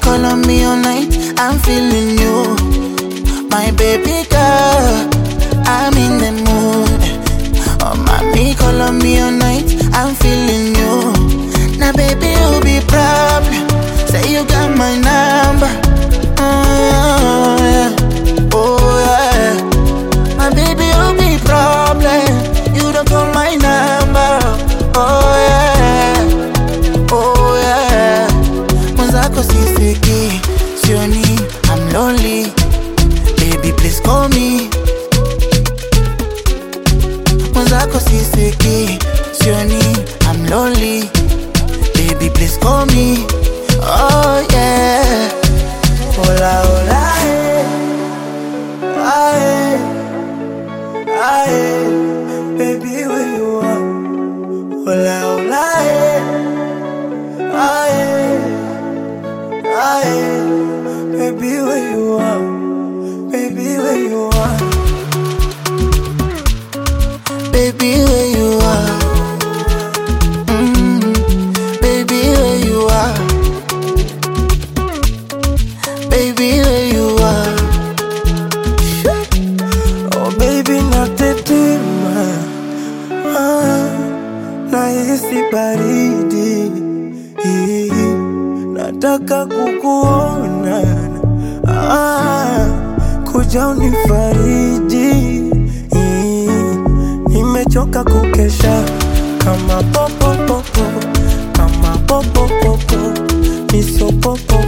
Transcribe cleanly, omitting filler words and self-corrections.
call on me all night, I'm feeling you. My baby girl, I'm in the mood. Oh, mommy, call on me all night, I'm feeling you. Now, baby, you'll be problem. Say you got my number. Oh, yeah. Oh, yeah. My baby, you'll be problem. You don't call my number. Oh, yeah. Oh, yeah. Mwenzako sisiki, sioni, I'm lonely. Baby, please call me. Mwenzako sisiki, sioni, I'm lonely. Baby, please call me. Oh, yeah. Hola, hola, hey. Aye, aye. Baby, where you are? Hola, hola, hey. Aye, aye. Baby, where you are? Baby, where you are? Baby, where you are? Baby, where you are? Baby, where you are? Oh, baby, natetemeka. Nahisi baridi. Nataka kukuona. Kuja unifariji. Nimechoka kukesha kama popo popo, kama popo popo, nisio popo